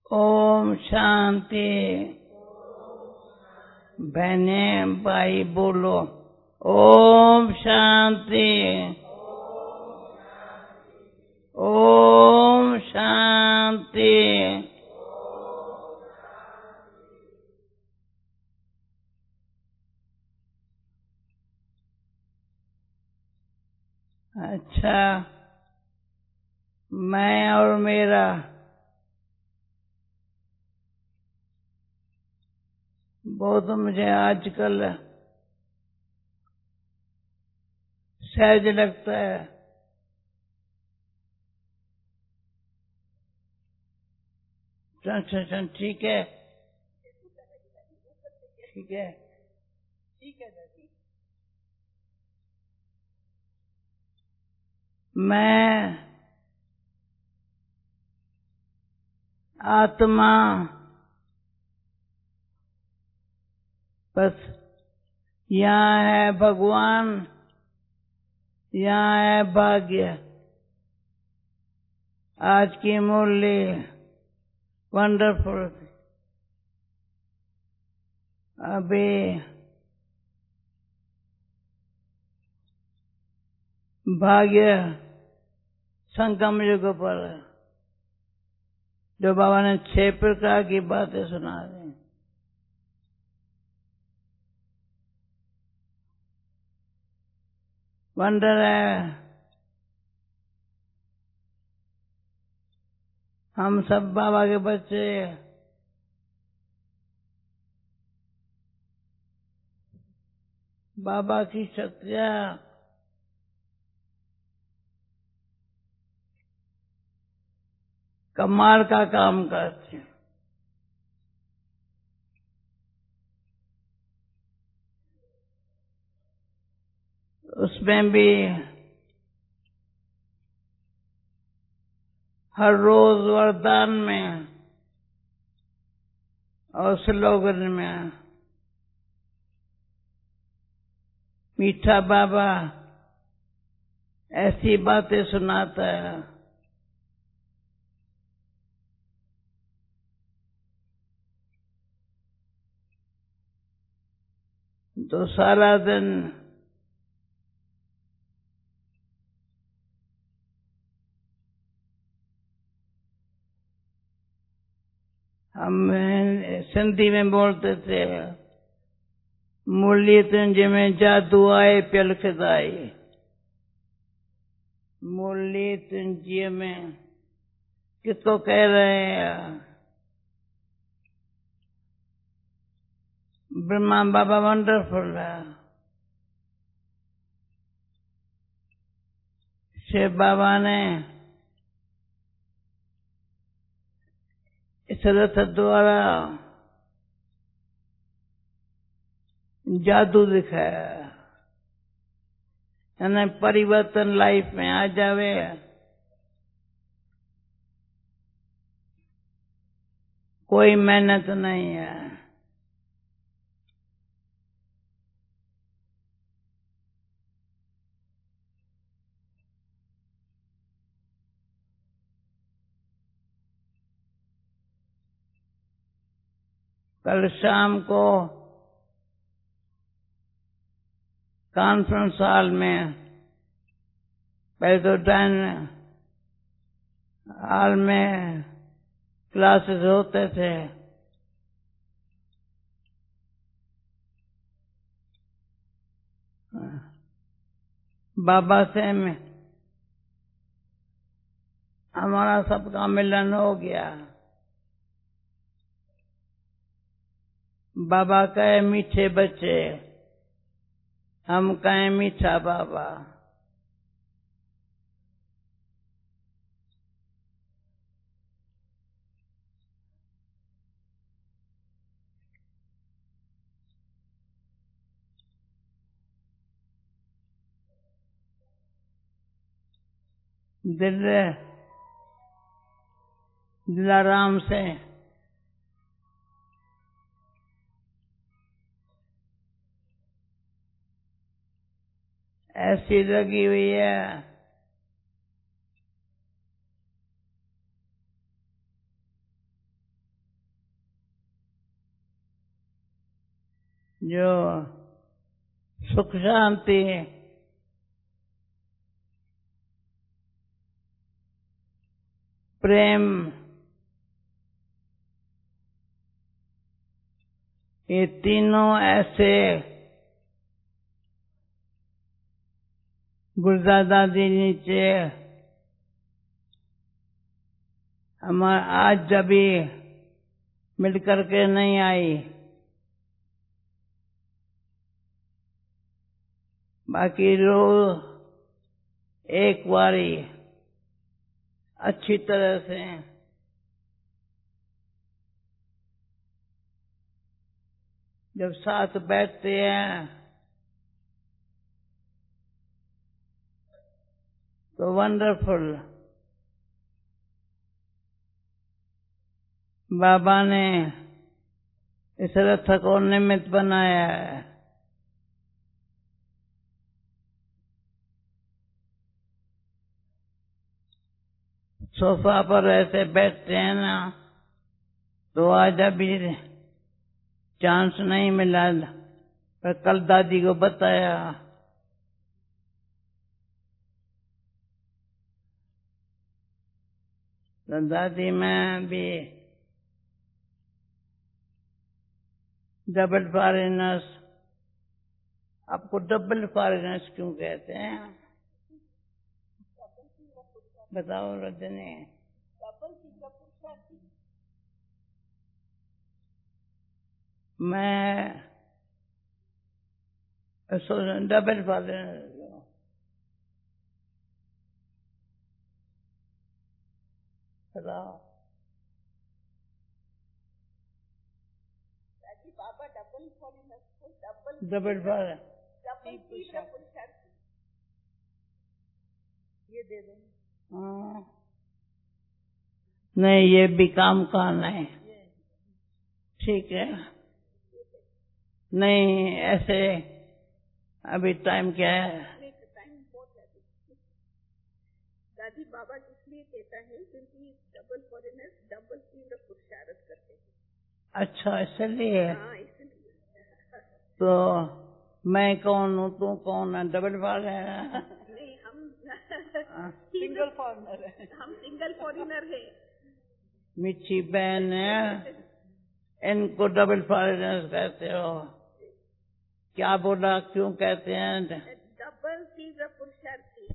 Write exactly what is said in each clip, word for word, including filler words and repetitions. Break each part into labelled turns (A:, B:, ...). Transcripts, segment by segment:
A: ओम शांति। बहने भाई बोलो ओम शांति। ओम शांति। अच्छा, मैं और मेरा बहुत मुझे आजकल सहज लगता है। अच्छा अच्छा, ठीक है ठीक है ठीक है दादी। मैं आत्मा बस, यहाँ है भगवान, यहाँ है भाग्य। आज की मुरली वंडरफुल। अभी भाग्य संगम युग पर जो बाबा ने छह प्रकार की बातें सुना दी। वंडर है, हम सब बाबा के बच्चे बाबा की शक्तियाँ कमाल का काम करते हैं। उसमें भी हर रोज वरदान में और स्लोगन में मीठा बाबा ऐसी बातें सुनाता है तो सारा दिन हम सिंधी में बोलते थे, मुरली तुंहिंजे में जादू आए पियल खिदाई। मुरली तुंहिंजे में किसको कह रहे हैं? ब्रह्मा बाबा वंडरफुल है। शिव बाबा ने इस रथ द्वारा जादू दिखाया, यानी परिवर्तन लाइफ में आ जावे। कोई मेहनत नहीं है। कल शाम को कॉन्फ्रेंस हॉल में, पहले तो डाइन हॉल में क्लासेस होते थे, बाबा से में हमारा सबका मिलन हो गया। बाबा कहे मीठे बच्चे, हम कहें मीठा बाबा। दिल दिलाराम से ऐसी लगी हुई है जो सुख शांति प्रेम ये तीनों ऐसे गुरुदादा जी नीचे हमारे आज जब भी मिल करके नहीं आई, बाकी रोज एक बारी अच्छी तरह से जब साथ बैठते हैं तो वंडरफुल। बाबा ने इस रथ को निमित्त बनाया है। सोफा पर ऐसे बैठते हैं ना, तो आज अभी चांस नहीं मिला, पर कल दादी को बताया। तो दादी मैं भी डबल फॉरेनर्स, आपको डबल फॉरेनर्स क्यों कहते हैं? बताओ रजनी। मैं डबल फॉरेनर बताओ।
B: बाबा double foreigner double
A: double foreigner
B: double पुरुषार्थी ये दे दो।
A: हाँ नहीं, ये भी काम का नहीं, ठीक है। नहीं ऐसे अभी टाइम क्या है?
B: टाइम बहुत है। दादी बाबा इसलिए कहता है क्योंकि डबल फॉरेनर डबल तीव्र पुरुषार्थ करते हैं।
A: अच्छा इसलिए?
B: हाँ इसलिए।
A: तो मैं कौन हूँ, तू कौन है? Double foreigner?
B: नहीं हम सिंगल फॉरेनर है। हम सिंगल फॉरेनर है।
A: मिच्छी बहन है, इनको डबल फॉरेनर कहते हो? क्या बोला, क्यों कहते हैं?
B: डबल तीव्र पुरुषार्थी।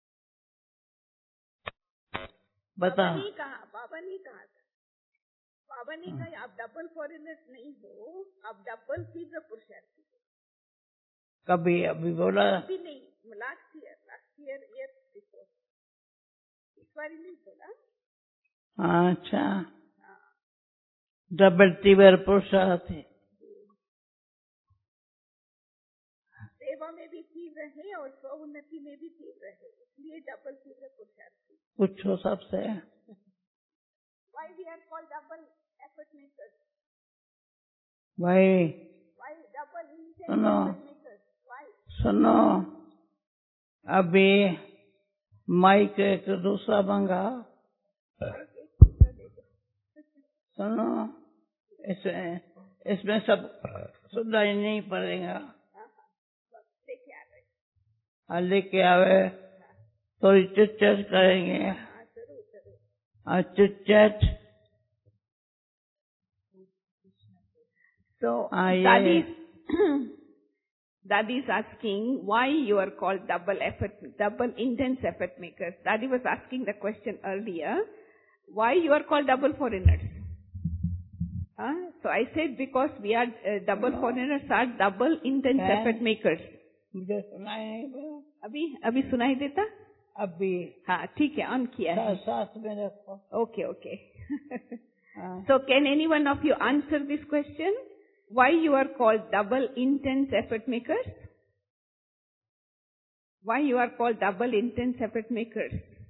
A: बता।
B: बाबा ने कहा, बाबा ने कहा था, बाबा ने कहा आप डबल फॉरेनर नहीं हो, आप डबल तीव्र पुरुषार्थी।
A: कभी अभी बोला?
B: अभी नहीं, last year last year year before, इस बार नहीं बोला।
A: अच्छा, डबल तीव्र पुरुषार्थी।
B: सेवा में भी तीव्र है और स्वउन्नति में भी तीव्र है, इसलिए डबल तीव्र पुरुषार्थी।
A: पूछो सबसे।
B: Why we are called double effort makers?
A: भाई
B: Why double intense
A: सुनो,
B: effort makers? Why?
A: सुनो, अभी माइक एक दूसरा मंगा। सुनो, इसमें इसमें सब सुनाई नहीं पड़ेगा। हाँ लेके आवे, थोड़ी चिट चैट करेंगे। हाँ chit chat.
B: So Daddy, Daddy is asking why you are called double effort, double intense effort makers. Daddy was asking the question earlier, why you are called double foreigners? Huh? So I said because we are uh, double no. foreigners are double intense yeah. effort makers.
A: मुझे सुनाई नहीं पड़ा।
B: अभी अभी सुनाई देता?
A: अभी
B: हाँ ठीक है, ऑन किया है।
A: साथ में रखो।
B: Okay okay. So can any one of you answer this question? Why you are called double intense effort makers? Why you are called double intense effort makers?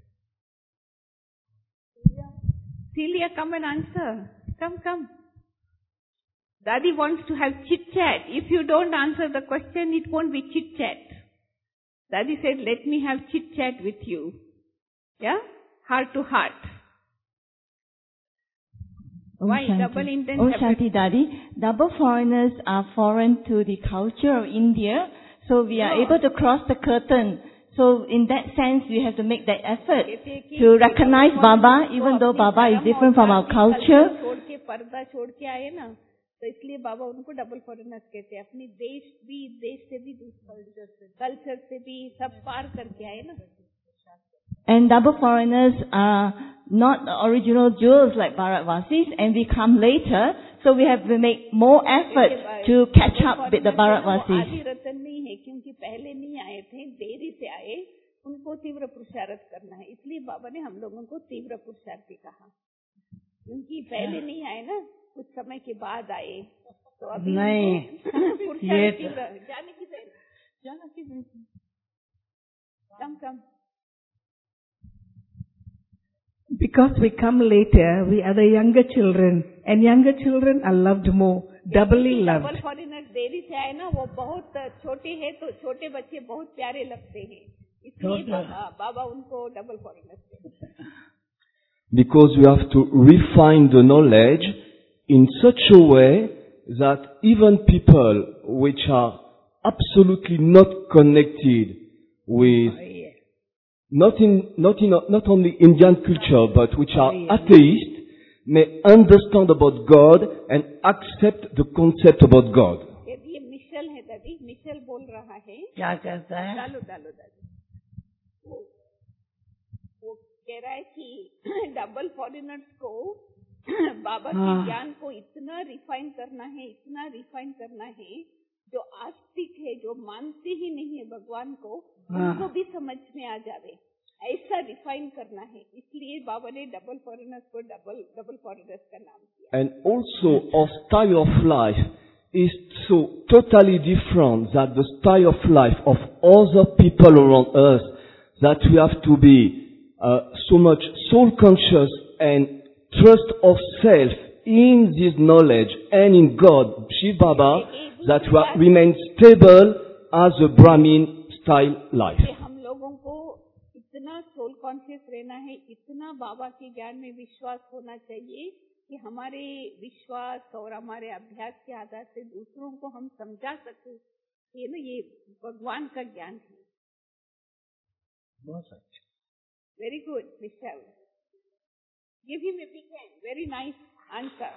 B: Celia, Celia, come and answer. Come, come. Daddy wants to have chit-chat. If you don't answer the question, it won't be chit-chat. Daddy said, let me have chit-chat with you. Yeah? Heart to heart. Why
C: Shanti.
B: double intent
C: Om
B: effort?
C: Shanti Daddy. Double foreigners are foreign to the culture of India, so we are
B: No.
C: able to cross the curtain. So in that sense, we have to make that effort
B: कहते हैं कि
C: to recognize
B: double
C: Baba,
B: foreigners
C: even
B: को
C: though
B: अपनी
C: Baba is
B: धर्म
C: different
B: और
C: from our
B: जाति
C: culture.
B: Culture छोड़ के पर्दा छोड़ के आए ना, तो इसलिए बाबा उनको डबल फॉरेनर्स कहते हैं. अपनी देश भी देश से भी दूसरे कल्चर से भी सब पार करके आए ना.
C: And double foreigners are not the original Jews like Bharatvasis, and we come later, so we have to make more effort to catch up with the
B: वो
C: Bharatvasis.
B: आदि रतन नहीं है, क्योंकि पहले नहीं आए थे, देरी से आए. उनको तीव्र पुरुषार्थ करना है, इसलिए बाबा ने हम लोगों को तीव्र पुरुषार्थी कहा, क्योंकि पहले नहीं आए ना, कुछ समय के बाद आए. तो अभी
A: नहीं,
B: पुरुषार्थ
A: ये
B: तीव्र जाने की देर, जाने की देर, कम कम.
D: Because we come later, we are the younger children, and younger children are loved more, doubly loved.
B: Double foreigners देरी से आए ना, वो बहुत छोटे हैं, तो छोटे बच्चे बहुत प्यारे लगते हैं, इसलिए बाबा बाबा उनको डबल फॉरेनर्स कहते हैं.
E: Because we have to refine the knowledge in such a way that even people which are absolutely not connected with not in not in not only Indian culture but which are atheists may understand about God and accept the concept about God.
B: ये Michelle है दादी, Michel बोल रहा है.
A: क्या कहता है?
B: डालो डालो दादी. वो, वो कह रहा है कि डबल फॉरेनर्स को बाबा के
A: हाँ.
B: ज्ञान को इतना रिफाइन करना है, इतना रिफाइन करना है, जो आस्तिक है, जो मानते ही नहीं है भगवान को,
A: हाँ.
B: उनको भी समझ में आ जावे, ऐसा रिफाइन करना है. इसलिए बाबा ने डबल फॉरेनर्स को डबल डबल फॉरेनर्स का नाम दिया.
E: And also our style of life is so totally different than the style of life of other people around us that we have to be uh, so much soul conscious and trust ourselves in this knowledge and in God, Shiv Baba, that we are, remain stable as a Brahmin style life.
B: हम लोगों को इतना soul conscious रहना है, इतना बाबा के ज्ञान में विश्वास होना चाहिए कि हमारे विश्वास और हमारे अभ्यास के आधार से दूसरों को हम समझा सके कि ना ये भगवान का ज्ञान है.
A: बहुत अच्छा.
B: Very good Michelle. Give him a big hand. Very nice answer.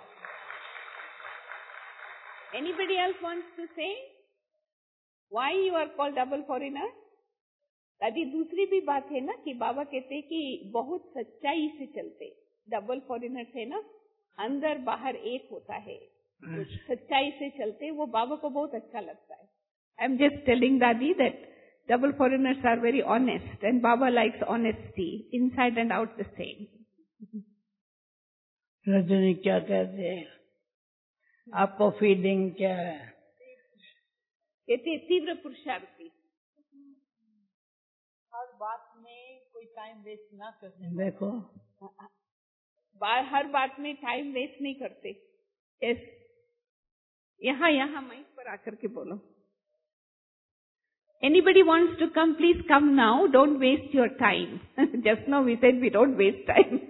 B: Anybody else wants to say why you are called double foreigner? अभी दूसरी भी बात है ना कि बाबा कहते हैं कि बहुत सच्चाई से चलते. डबल फॉरेनर्स है ना, अंदर बाहर एक होता है, तो सच्चाई से चलते, वो बाबा को बहुत अच्छा लगता है. आई एम जस्ट टेलिंग दादी that double foreigners are very honest and बाबा likes honesty inside and out the same.
A: Rajni क्या कहते हैं? आपको फीलिंग क्या है?
B: कहते तीव्र पुरुषार्थी.
F: हर बात में कोई टाइम वेस्ट ना करने.
A: देखो,
B: हर बात में टाइम वेस्ट नहीं करते. यस, यहाँ यहाँ माइक पर आकर के बोलो. Anybody wants to come, please come now. Don't waste your time. Just now we said we don't waste time.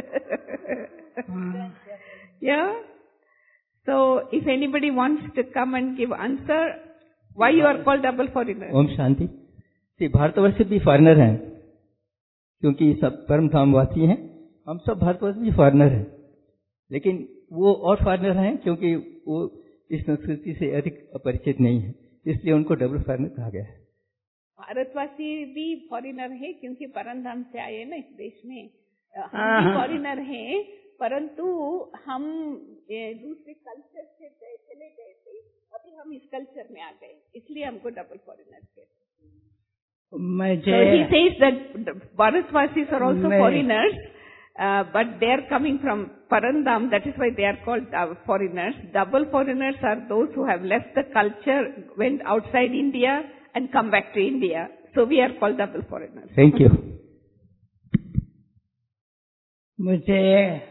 B: Yeah. So if anybody wants to come and give answer, why you are called double foreigner?
G: Om Shanti. जी, भारतवर्ष से भी foreigner हैं, क्योंकि सब परम धामवासी हैं. हम सब भारतवर्ष भी फॉरेनर हैं, लेकिन वो और फॉरेनर हैं क्योंकि वो इस संस्कृति से अधिक अपरिचित नहीं है, इसलिए उनको डबल फॉरेनर कहा गया है.
B: भारतवासी भी फॉरेनर है क्योंकि परमधाम से आए ना इस देश में. हम भी फॉरेनर हैं, परंतु हम दूसरे कल्चर से चले गए थे, अभी हम इस कल्चर में आ गए, इसलिए हमको डबल फॉरेनर कहते हैं. So he says that Bharatvasis are also foreigners, uh, but they are coming from Parandam, that is why they are called uh, foreigners. Double foreigners are those who have left the culture, went outside India and come back to India. So we are called double foreigners.
G: Thank you.
A: मुझे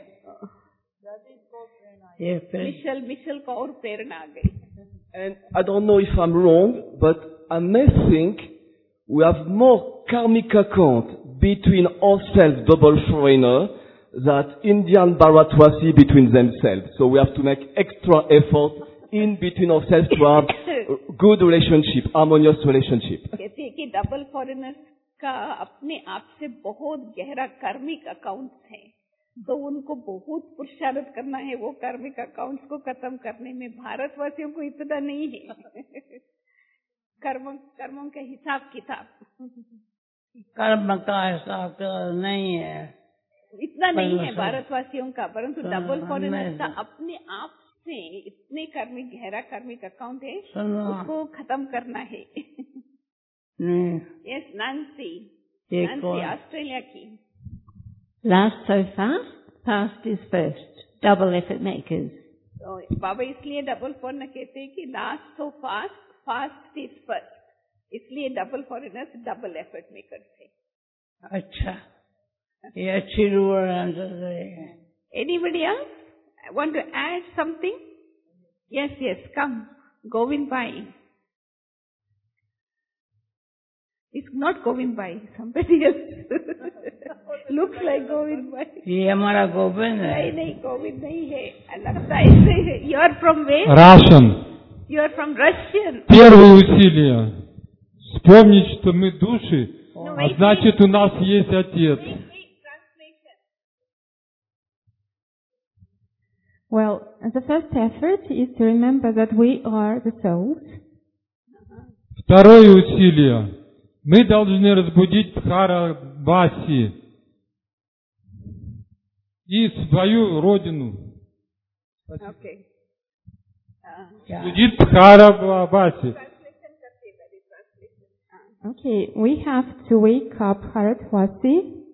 A: ये
B: Michel Michel को और प्रेरणा आ गई.
E: And I don't know if I'm wrong, but I may think we have more karmic account between ourselves, double foreigner, that India and Bharatwasi between themselves. So we have to make extra effort in between ourselves to have a good relationship, harmonious relationship.
B: कहते हैं कि double foreigners का अपने आप से बहुत गहरा कार्मिक अकाउंट्स है, तो उनको बहुत पुरुषार्थ करना है वो कार्मिक अकाउंट्स को खत्म करने में। भारतवासियों को इतना नहीं है कर्म कर्मों के हिसाब किताब,
A: कर्म का हिसाब नहीं है,
B: इतना नहीं है भारतवासियों का, परंतु डबल फॉरेनर्स का अपने आप से इतने कार्मिक गहरा कार्मिक अकाउंट है, उसको खत्म करना है। यस नांसी, नांसी ऑस्ट्रेलिया की।
C: Last so fast, fast is first. Double effort makers.
B: तो बाबा इसलिए डबल फॉरेनर कहते हैं कि last so fast, fast is first, इसलिए double foreigners double effort makers थे।
A: अच्छा, ये अच्छी रूल आंसर है।
B: Anybody else want to add something? Yes, yes, come, Govind Bhai. It's not Govind Bhai, somebody else. Looks like Govind Bhai.
A: ये हमारा गोविंद है।
B: नहीं नहीं, गोविंद नहीं है, लगता है। You are from where?
H: Russian.
B: You are from Russian.
H: Первое усилие. Вспомнить, что мы души,
B: No,
H: а
B: wait,
H: значит у нас есть Отец.
B: wait, wait, translation.
I: Well, the first effort is to remember that we are the souls.
H: Второе усилие. Мы должны разбудить Дхарабаси и свою родину.
B: Okay. Uh,
H: Разбудить Дхарабаси.
I: Okay, we have to wake up Bharatwasi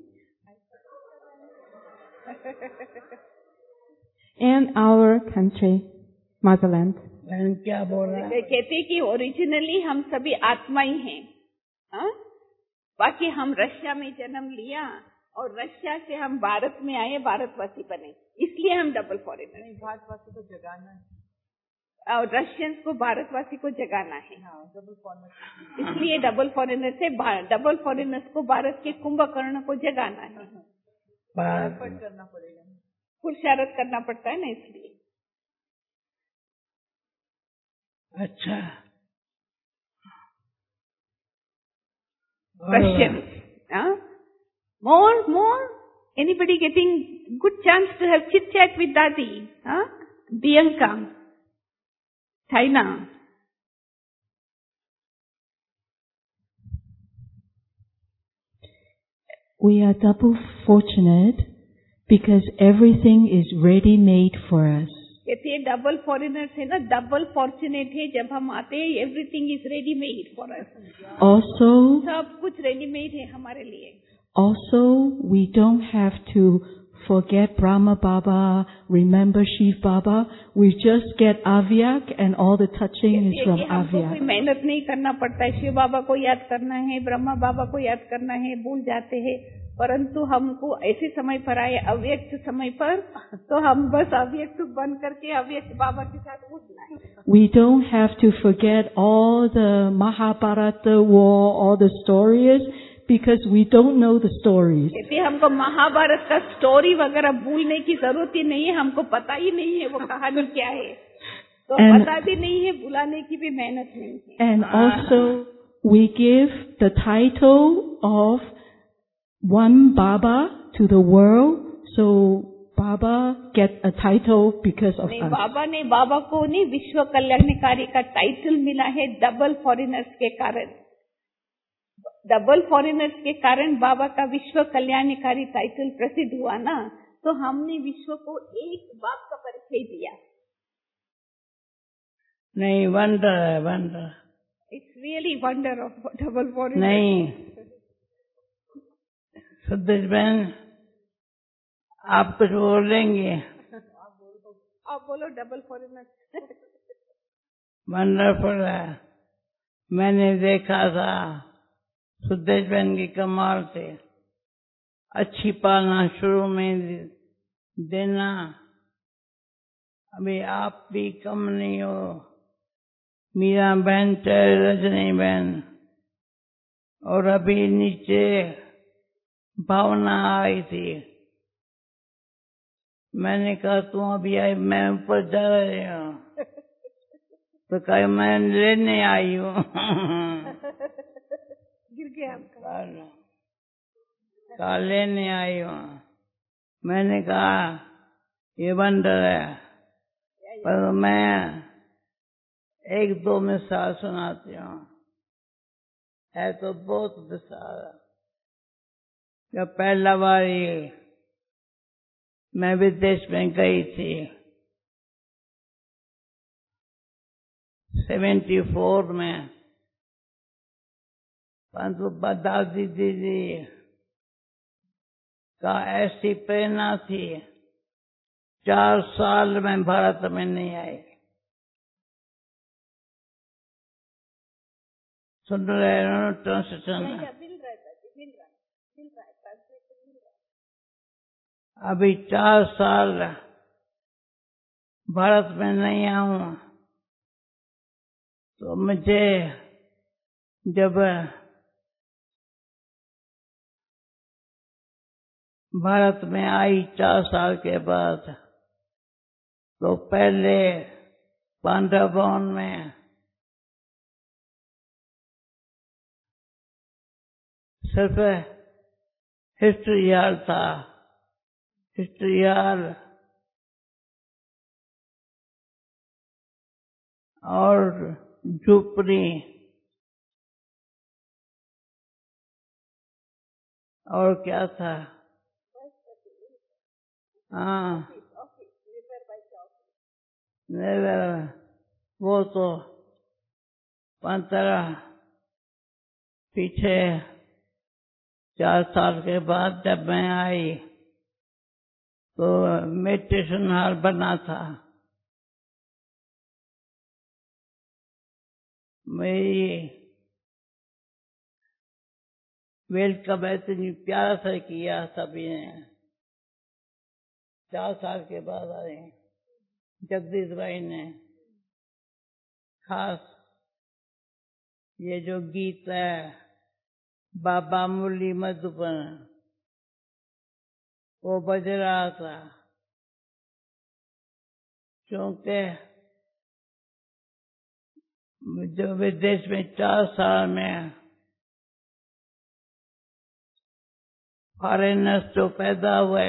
I: and our country, motherland.
A: बहन क्या बोल रहा है?
B: कहते कि originally हम सभी आत्मा ही हैं, हाँ? बाकी हम रशिया में जन्म लिया और रशिया से हम भारत में आए, भारतवासी बने, इसलिए हम डबल फॉरेनर।
F: भारतवासी को जगाना है
B: और रशियंस को भारतवासी को जगाना है, इसलिए डबल फॉरेनर से डबल फॉरेनर्स को भारत के कुंभकर्ण को जगाना है।
F: करना पड़ेगा,
B: पुरुषार्थ करना पड़ता है ना, इसलिए।
A: अच्छा,
B: Russians, huh? More, more. Anybody getting good chance to have chit chat with Dadi? Huh? Bianca, China.
J: We are double fortunate because everything is ready made for us.
B: कहते हैं डबल फॉरेनर्स है ना, डबल फॉर्चुनेट है, जब हम आते हैं everything is ready made for us.
J: Also,
B: सब कुछ रेडी मेड है हमारे लिए।
J: Also, we don't have to forget Brahma Baba, remember Shiv Baba. We just get Avyak and all the touching is from
B: हमको कोई
J: Avyak.
B: मेहनत नहीं करना पड़ता है, शिव बाबा को याद करना है, ब्रह्मा बाबा को याद करना है, भूल जाते हैं, परंतु हमको ऐसे समय पर आए अव्यक्त समय पर, तो हम बस अव्यक्त बन करके अव्यक्त बाबा के साथ उठना है।
J: We don't have to forget all the Mahabharata war, all the stories, because we don't know the stories.
B: कहते हमको महाभारत का स्टोरी वगैरह भूलने की जरूरत ही नहीं है, हमको पता ही नहीं है वो कहानी क्या है, तो
J: And-
B: पता भी नहीं है, भुलाने की भी मेहनत नहीं है।
J: And also, we give the title of one Baba to the world, so Baba get a title because of
B: नहीं,
J: us.
B: बाबा ने बाबा को नहीं विश्व कल्याणकारी का टाइटल मिला है डबल फॉरेनर्स के कारण। डबल फॉरेनर्स के कारण बाबा का विश्व कल्याणकारी टाइटल प्रसिद्ध हुआ ना, तो हमने विश्व को एक बाप का परिचय दिया।
A: नहीं, वंडर है, wonder
B: it's really wonder of double foreigner.
A: नहीं। सुदेश बहन, आप कुछ बोलेंगे?
B: आप बोलो डबल फॉरेनर।
A: वंडरफुल है। मैंने देखा था सुदेश बहन की कमाल से अच्छी पालना शुरू में देना, अभी आप भी कम नहीं हो। मीरा बहन, रजनी बहन, और अभी नीचे भावना आई थी, मैंने कहा तू अभी आई, मैं ऊपर जा रही हूँ। तो कहा मैं लेने आई हूँ।
B: गिर गया आपका।
A: कहा लेने आई हूँ। मैंने कहा ये बंदर है, पर मैं एक दो मिसाल सुनाती हूँ, है तो बहुत मिसाल। जब पहला बारी मैं विदेश में गई थी, सेवेंटी फोर में, परंतु दादी दीदी का ऐसी प्रेरणा थी, चार साल में भारत में नहीं आई। सुन रहे हो ट्रांसलेशन? अभी चार साल भारत में नहीं आऊं, तो मुझे जब भारत में आई चार साल के बाद, तो पहले पांडव भवन में सिर्फ हिस्ट्री हॉल था, हिस्ट्री हॉल और झुपड़ी और क्या था, हाँ वो तो पंद्रह पीछे चार साल के बाद जब मैं आई तो मेडिटेशन हॉल बना था। मेरी वेलकम इतनी प्यारा से किया सभी ने। चार साल के बाद आए जगदीश भाई ने खास ये जो गीत है बाबा मुरली मधुबन, वो बज रहा था, क्योंकि जो विदेश में चार साल में फॉरेनर्स जो पैदा हुए,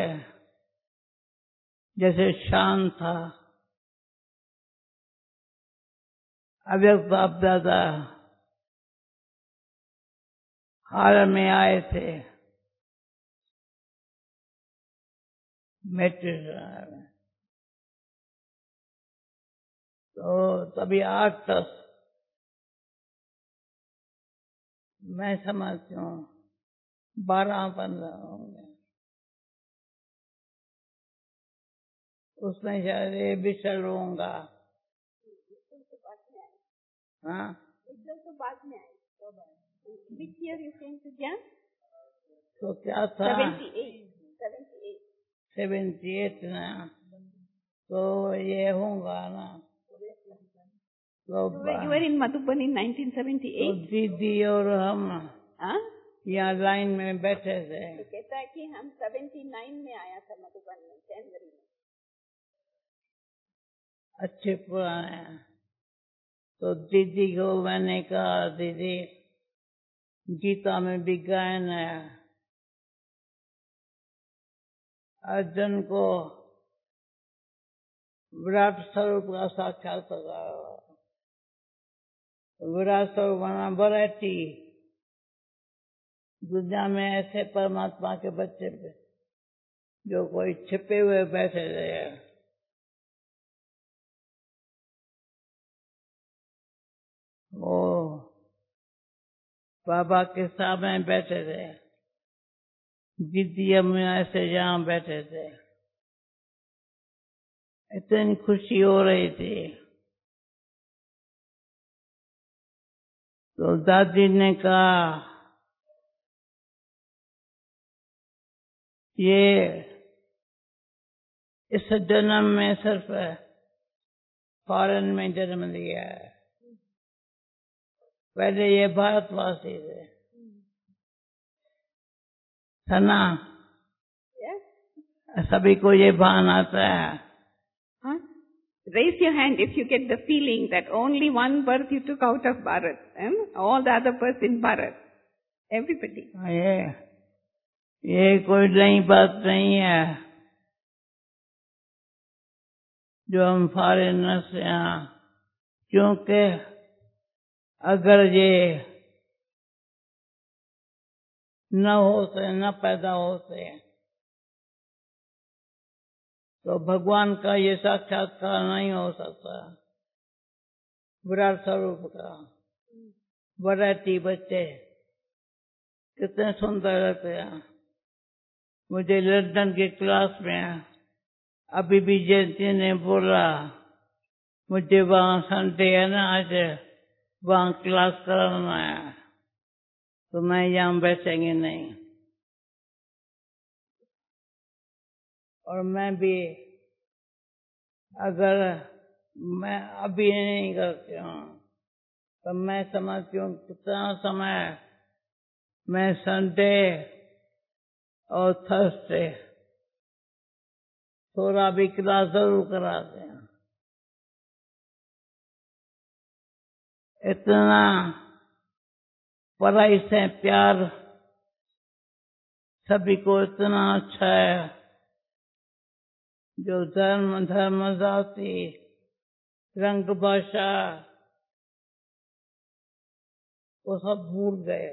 A: जैसे शान था, अव्यक्त बाप दादा हाल में आए थे मेडिटेशन में, तो तभी आठ दस मैं समझती हूँ बारह पंद्रह होंगे। उसमें शायद ये बिछड़ होगा। हाँ
B: तो बाद में आए। Which year you came to Gyan?
A: तो क्या था?
B: seventy-eight. seventy-eight.
A: seventy-eight ना, तो ये होगा ना। तो
B: So you were in Madhuban in nineteen seventy-eight.
A: तो दीदी और हम
B: हाँ?
A: यहाँ लाइन में बैठे थे।
B: तो कहता है कि हम seventy-nine में आया था मधुबन में, जनवरी में।
A: अच्छे पुराने। तो दीदी को मैंने कहा दीदी गीता में भी गायन है, अर्जुन को विराट स्वरूप का साक्षात्कार, विराट स्वरूप बना वैरायटी। दुनिया में ऐसे परमात्मा के बच्चे जो कोई छिपे हुए बैठे रहे, वो बाबा के सामने बैठे थे, दीदी हम ऐसे यहाँ बैठे थे। इतनी खुशी हो रही थी। तो दादी ने कहा ये इस जन्म में सिर्फ फॉरेन में जन्म लिया है, पहले ये भारतवासी थे। है ना? सभी को ये भान आता है?
B: Huh? Raise your hand if you get the feeling that only one birth you took out of Bharat, and all the other births in Bharat. Everybody.
A: ये ये कोई नई बात नहीं है जो हम फॉरेनर से यहाँ, क्योंकि अगर ये न होते न पैदा होते तो भगवान का ये साक्षात्कार नहीं हो सकता। विराट स्वरूप का वैरायटी बच्चे कितने सुंदर रहते हैं। मुझे लंदन की क्लास में अभी भी जयंती ने बोला मुझे वहाँ संडे है ना, आज वहाँ क्लास कराना है, तो मैं यहाँ बैठेंगे नहीं। और मैं भी अगर मैं अभी नहीं करती हूँ तो मैं समझती हूँ कितना समय मैं संडे और थर्सडे थोड़ा भी क्लास जरूर कराते हैं। इतना पढ़ाई से प्यार सभी को इतना अच्छा है, जो धर्म धर्म जाति रंग भाषा वो सब भूल गए।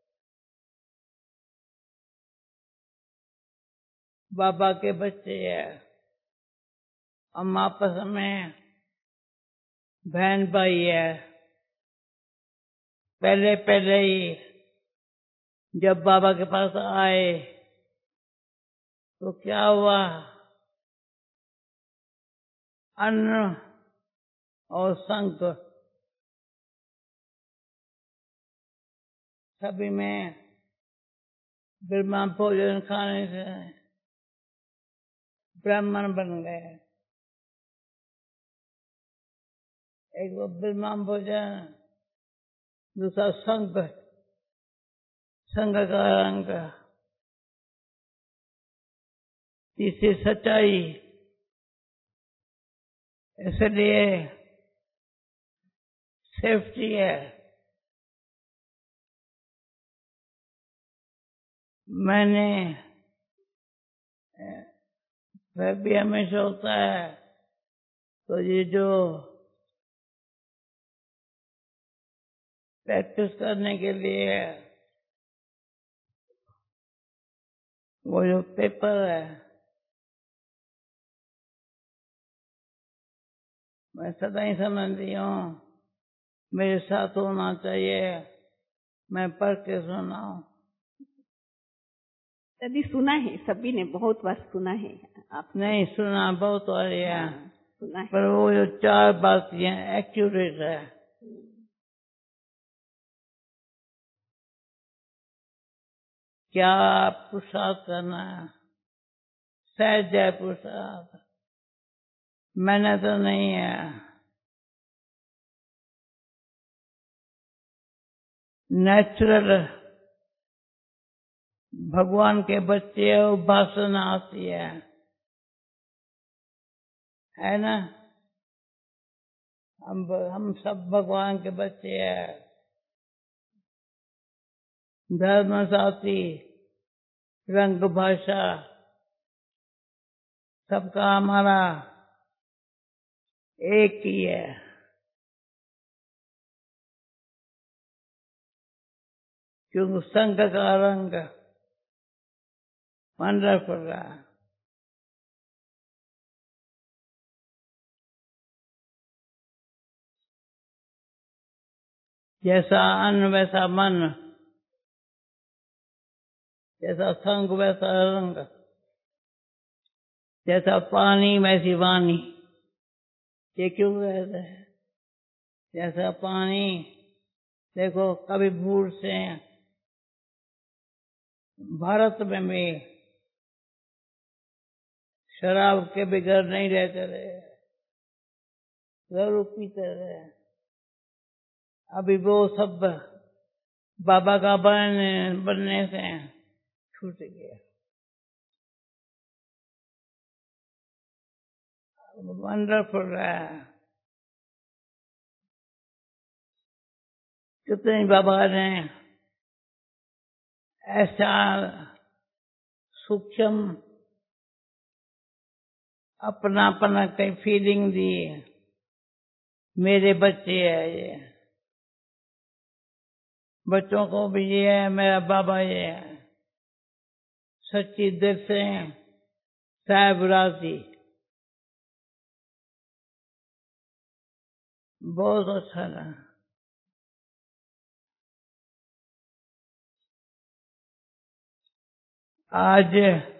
A: बाबा के बच्चे हैं, हम आपस में बहन भाई है। पहले पहले ही जब बाबा के पास आए तो क्या हुआ, अन्न और संग सभी में ब्रह्मा भोजन खाने से ब्राह्मण बन गए। एक वो ब्रह्मा भोजन, दूसरा संग, संग का रंग, तीसरी सच्चाई। इसलिए सेफ्टी है। मैंने वह भी हमेशा होता है, तो ये जो प्रैक्टिस करने के लिए वो जो पेपर है, मैं सदा ही समझती हूँ मेरे साथ होना चाहिए, मैं पढ़ के सुनाऊं।
B: यदि सुना है, सभी ने बहुत बार सुना है। आप
A: नहीं सुना, बहुत बार है,
B: सुना है,
A: पर वो जो चार बातें एक्यूरेट है। क्या पुरुषार्थ करना है, सहज है पुरुषार्थ, मैंने तो नहीं है। नेचुरल भगवान के बच्चे उपासना आती है, है ना? हम हम सब भगवान के बच्चे हैं। धर्म जाति रंग भाषा सबका हमारा एक ही है। क्योंकि संग का रंग वंडरफुल है। जैसा अन्न वैसा मन, जैसा संग वैसा रंग, जैसा पानी वैसी वाणी। ये क्यों कहते हैं? जैसा पानी, देखो कभी भूल से भारत में भी शराब के बगैर नहीं रहते रहे, जरूर पीते रहे। अभी वो सब बाबा का बनने बनने से छूट गया। वंडरफुल है। कितने बाबा ने ऐसा सूक्ष्म अपनापन की फीलिंग दी। मेरे बच्चे है ये, बच्चों को भी ये है, मेरा बाबा ये है। सच्ची दिल से साहब राजी, बहुत अच्छा लगा। आज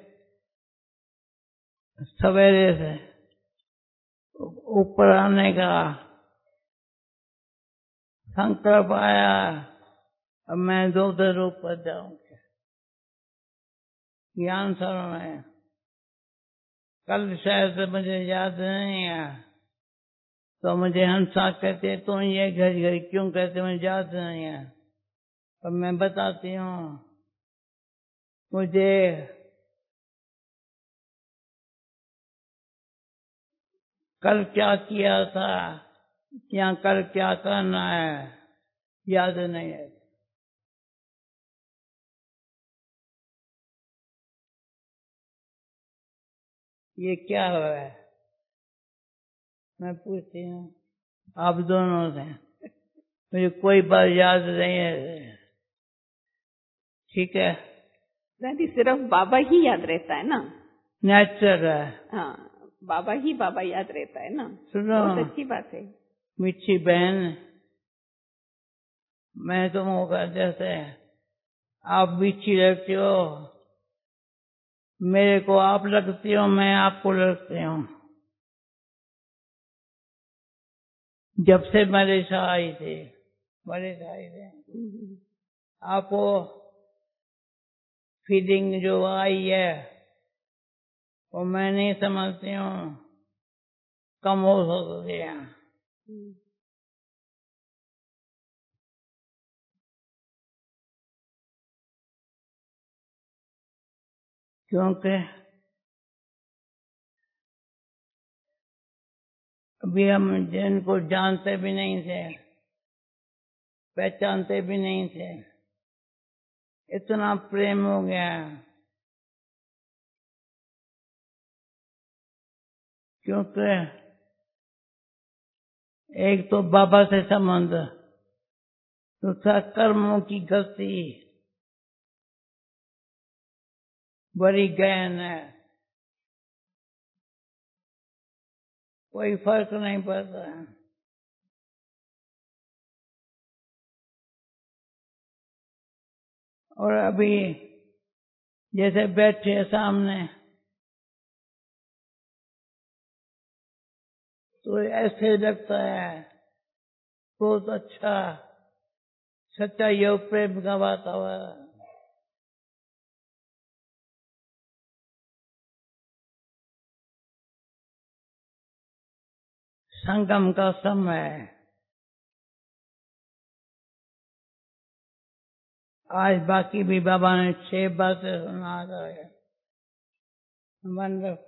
A: सवेरे से ऊपर आने का संकल्प आया, अब मैं दो दिन ऊपर जाऊंगा ज्ञान सरोवर में। कल शायद मुझे याद नहीं है, तो मुझे हंसा कहते तो ये घर घर क्यों कहते, मुझे याद नहीं है, पर मैं बताती हूँ। मुझे कल क्या किया था या कल क्या करना है याद नहीं है। ये क्या हुआ है मैं पूछती हूँ आप दोनों से, मुझे कोई बात याद नहीं है। ठीक है,
B: दादी सिर्फ बाबा ही याद रहता है ना,
A: नेचुरल है।
B: हाँ, बाबा ही बाबा याद रहता है ना।
A: सुनो,
B: बहुत अच्छी बात है।
A: मीठी बहन, मैं तुमको कह जैसे आप मीठी लगती हो, मेरे को आप लगती हो, मैं आपको लगती हूँ। जब से मलेशिया आई थी, मलेशिया आई थी, आपको फीलिंग जो आई है वो मैं नहीं समझती हूँ कम हो सकती है। क्योंकि अभी हम जिनको जानते भी नहीं थे, पहचानते भी नहीं थे, इतना प्रेम हो गया। क्योंकि एक तो बाबा से संबंध, दूसरा कर्मों की गति बड़ी गहन है, कोई फर्क नहीं पड़ता। और अभी जैसे बैठे सामने तो ऐसे लगता है बहुत अच्छा सच्चा योग प्रेम का वातावरण। संगम का समय है। आज बाकी भी बाबा ने छह बातें सुना है। वंडरफुल।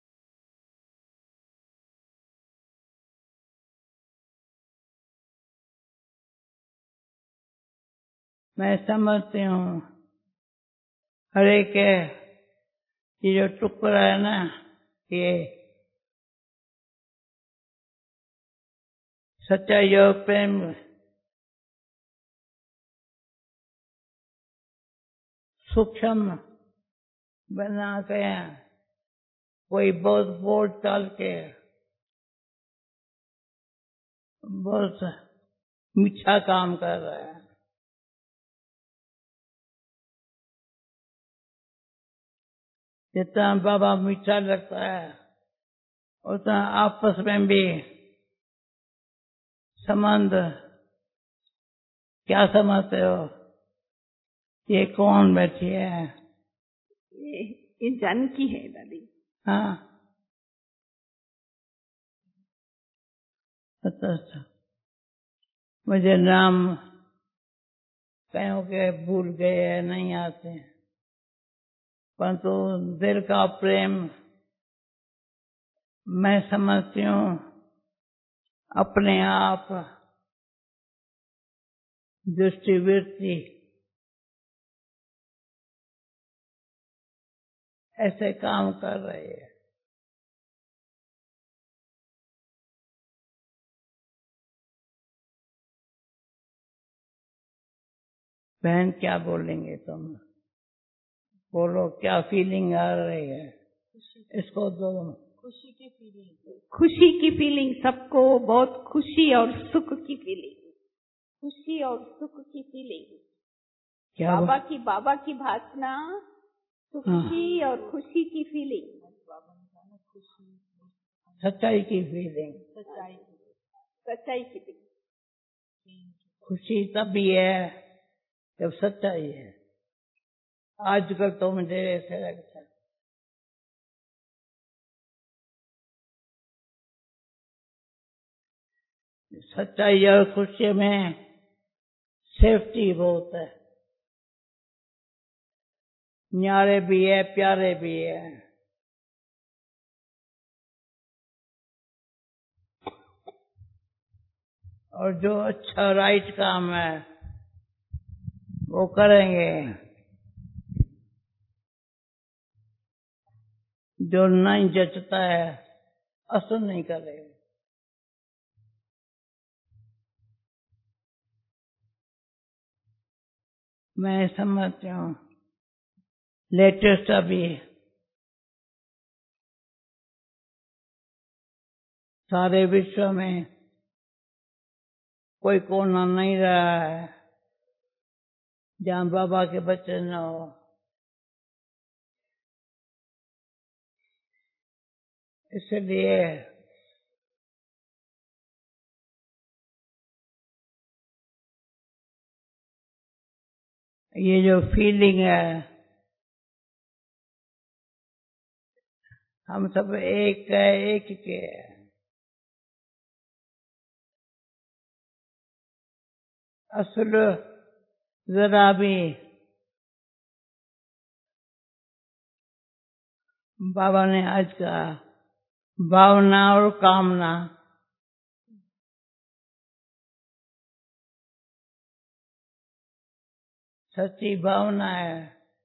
A: मैं समझती हूँ हर एक ये जो टुकड़ा है ना, ये सच्चा योग प्रेम सूक्ष्म बना के कोई बहुत बोल चाल के बहुत मीठा काम कर रहा है। जितना बाबा मीठा लगता है उतना आपस में भी संबंध। क्या समझते हो ये कौन बैठी है?
B: ये, ये जानकी है दादी।
A: हाँ, अच्छा अच्छा, मुझे नाम कहीं के भूल गए नहीं आते, परंतु दिल का प्रेम मैं समझती हूँ अपने आप दृष्टिवृत्ति ऐसे काम कर रही है। बहन क्या बोलेंगे तुम? बोलो, क्या फीलिंग आ रही है? इसको दो।
B: खुशी की फीलिंग, खुशी की फीलिंग, सबको बहुत खुशी और सुख की फीलिंग, खुशी और सुख की फीलिंग।
A: क्या
B: बाबा की बाबा की भाषणा, सुखी और खुशी की फीलिंग,
A: सच्चाई की फीलिंग,
B: सच्चाई सच्चाई की फीलिंग।
A: खुशी तभी है जब सच्चाई है। आजकल तो मुझे ऐसे लगता है सच्चाई और खुशी में सेफ्टी बहुत है, न्यारे भी है, प्यारे भी है। और जो अच्छा राइट काम है वो करेंगे, जो नहीं जचता है असर नहीं करेगा। मैं समझती हूँ लेटेस्ट अभी सारे विश्व में कोई कोना नहीं रहा है जहाँ बाबा के बच्चे न हो। इसलिए ये जो फीलिंग है, हम सब एक है, एक के है। असल जरा भी बाबा ने आज कहा, भावना और कामना सच्ची भावना है,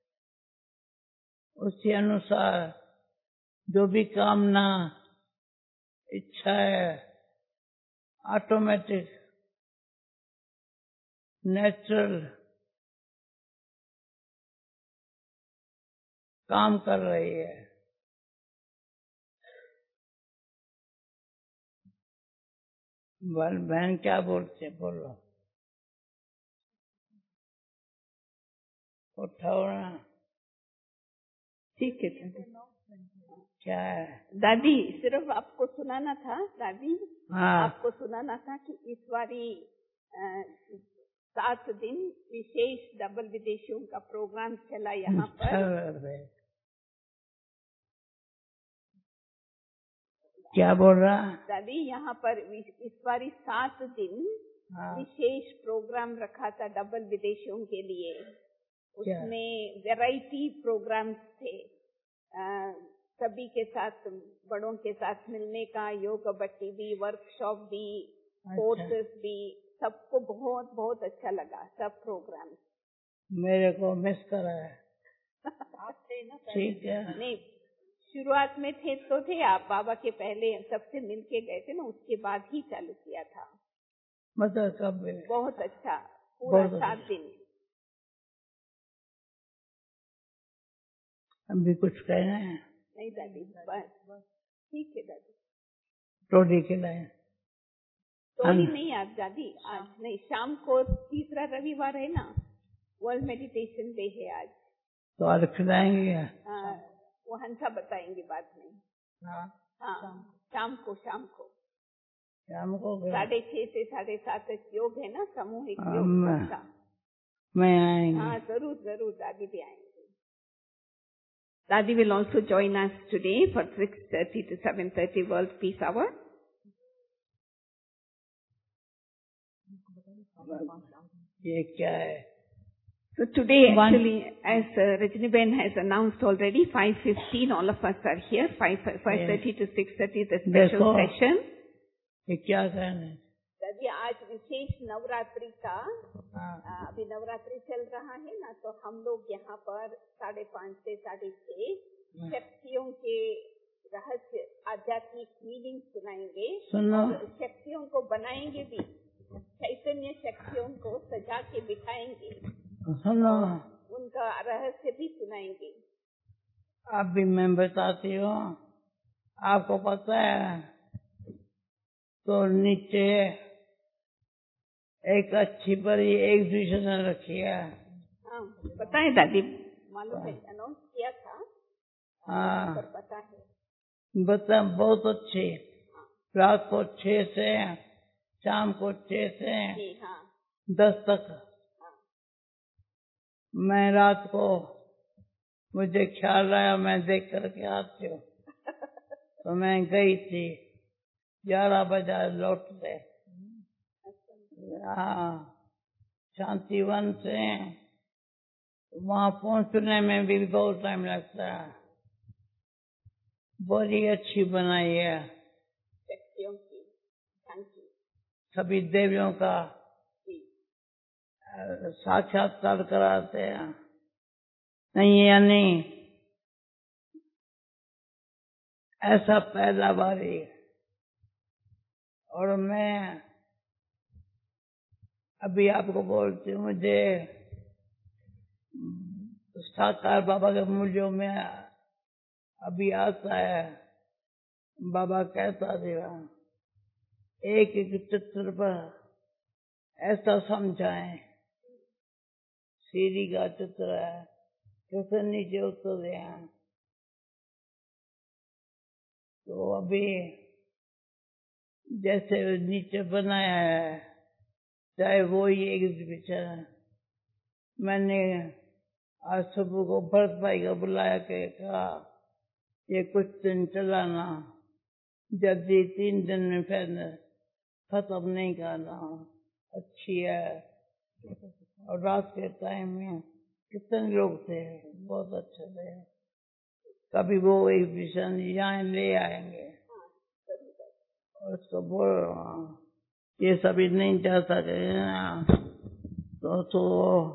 A: उसके अनुसार जो भी कामना इच्छा है ऑटोमेटिक नेचुरल काम कर रही है। बहन क्या बोलते बोलो, उठाओ ना।
B: ठीक है
A: क्या है
B: दादी, सिर्फ आपको सुनाना था दादी।
A: हाँ।
B: आपको सुनाना था कि इस बारी सात दिन विशेष डबल विदेशियों का प्रोग्राम चला यहाँ पर।
A: क्या बोल रहा
B: दादी? यहाँ पर इस बारी सात दिन
A: हाँ।
B: विशेष प्रोग्राम रखा था डबल विदेशियों के लिए। उसमें वैरायटी प्रोग्राम्स थे, आ, सभी के साथ, बड़ों के साथ मिलने का, योग बट्टी भी, वर्कशॉप भी, कोर्सेस भी, सबको बहुत बहुत अच्छा लगा सब प्रोग्राम।
A: मेरे को मिस करा है।
B: आप थे ना?
A: ठीक है।
B: नहीं, शुरुआत में थे तो थे आप, बाबा के पहले सबसे मिलके गए थे ना, उसके बाद ही चालू किया था।
A: मतलब कब?
B: बहुत अच्छा, पूरा सात दिन।
A: अभी कुछ कहना है?
B: नहीं दादी, बस ठीक है दादी।
A: रोटी खिलाए?
B: रोटी नहीं आज दादी, आज नहीं, शाम को तीसरा रविवार है ना, वर्ल्ड मेडिटेशन डे है आज।
A: तो आज खिलाएंगे?
B: हाँ, वो हंसा बताएंगे बाद में।
A: हाँ
B: हाँ, शाम को शाम को
A: शाम को
B: साढ़े छह से साढ़े सात तक योग है ना, सामूहिक योग।
A: मैं आएंगे?
B: हाँ जरूर जरूर, दादी भी आएंगे। Dadi will also join us today for six thirty to seven thirty World Peace Hour.
A: ये क्या है?
B: So today,
C: One-
B: actually, as uh, Rajni Ben has announced already, five fifteen, all of us are here. five thirty to six thirty, the special
A: देखो,
B: session.
A: ये क्या कहने
B: दादी आज विशेष नवरात्रि का
A: हाँ।
B: आ, अभी नवरात्रि चल रहा है ना, तो हम लोग यहाँ पर साढ़े पाँच से साढ़े छह शक्तियों के रहस्य आध्यात्मिक मीनिंग सुनाएंगे
A: सुनो।
B: और शक्तियों को बनाएंगे भी, चैतन्य शक्तियों को सजा के दिखाएंगे,
A: सुनो,
B: उनका रहस्य भी सुनाएंगे।
A: अभी मैं बताती हूँ, आपको पता है तो नीचे एक अच्छी बड़ी एग्जीबिशन रखी है।
B: हाँ, पता है दादी, मालूम है, अनाउंस किया था।
A: हाँ,
B: पर पता है,
A: बता बहुत अच्छी। रात को छह से शाम को छह से
B: जी हाँ,
A: दस तक। मैं रात को मुझे ख्याल आया मैं देख करके आती हूँ, तो मैं गई थी। ग्यारह बजे लौटते। हाँ, शांतिवन से वहाँ पहुँचने में भी बहुत टाइम लगता है। बड़ी अच्छी बनाई है,
B: शक्तियों की झांकी।
A: सभी देवियों का
B: जी,
A: साक्षात्कार कराते हैं। नहीं यानी ऐसा पहला बारी। और मैं अभी आपको बोलती हूँ, मुझे साकार बाबा के मूल्यों में अभी आता है। बाबा कहता था एक एक चित्र पर ऐसा समझाएं, सीढ़ी का चित्र है, कैसे नीचे उतरते हैं। तो अभी जैसे नीचे बनाया है, चाहे वो ही एग्जीबिशन है। मैंने आज सुबह को भरत भाई को बुलाया के कहा ये कुछ दिन चलाना, जल्दी तीन दिन में फिर खत्म नहीं करना, अच्छी है। और रात के टाइम में कितने लोग थे, बहुत अच्छे थे। कभी वो एग्जीबिशन यहाँ ले आएंगे। और उसको बोल ये सभी नहीं जा सके तो तो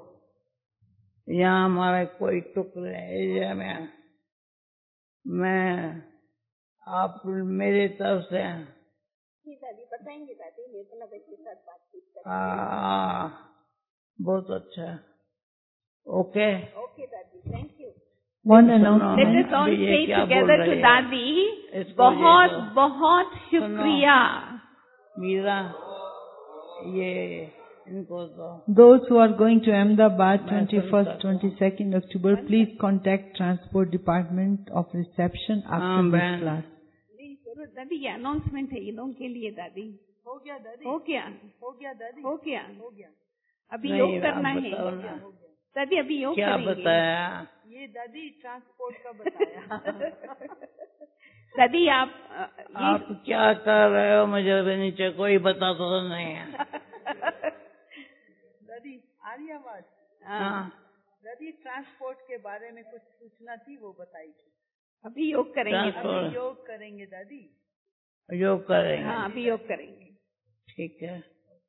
A: यहाँ हमारे कोई टुकड़े एरिया में मैं आप मेरे तरफ से
B: दादी बताएंगे दादी, निर्मला बहन के साथ बातचीत करेंगे।
A: आ, बहुत अच्छा। ओके
B: ओके दादी, thank you.
C: One announcement.
B: Let us all say together to दादी, बहुत बहुत शुक्रिया।
A: मीरा ये इनको तो
F: Those who are going to Ahmedabad twenty-first, twenty-second October, please contact Transport Department of Reception after this class.
B: दादी ये अनाउंसमेंट है इन लोगों के लिए दादी।
F: हो गया दादी,
B: हो गया,
F: हो गया दादी,
B: हो गया,
F: हो गया।
B: अभी योग करना है दादी, अभी योग
A: क्या
B: करेंगे।
A: बताया?
F: ये दादी ट्रांसपोर्ट का बताया।
B: दादी आप ये
A: आप क्या कर रहे हो मुझे भी नीचे कोई बताता तो नहीं है।
F: दादी आ रही आवाज?
A: हाँ,
F: दादी ट्रांसपोर्ट के बारे में कुछ पूछना थी, वो बताई थी।
B: अभी योग करेंगे,
A: ट्रांसपोर्ट।
F: अभी योग करेंगे दादी।
A: योग करेंगे।
B: हाँ अभी योग करेंगे।
A: ठीक है।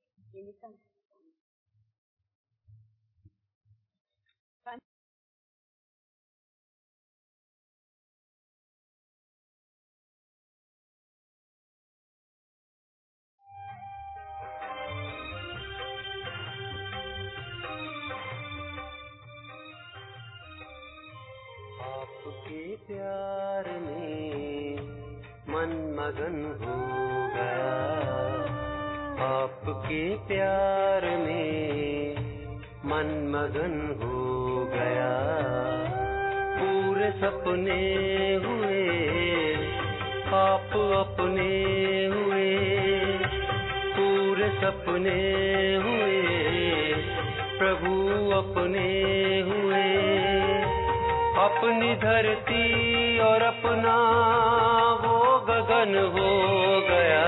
K: आपके प्यार में मन मगन हो गया, आपके प्यार में मन मगन हो गया। पूरे सपने हुए आप अपने हुए, पूरे सपने हुए प्रभु अपने हुए। अपनी धरती और अपना वो गगन हो गया,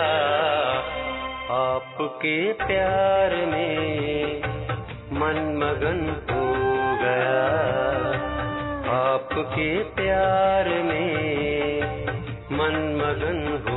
K: आपके प्यार में मन मगन हो आपके प्यार में मन मगन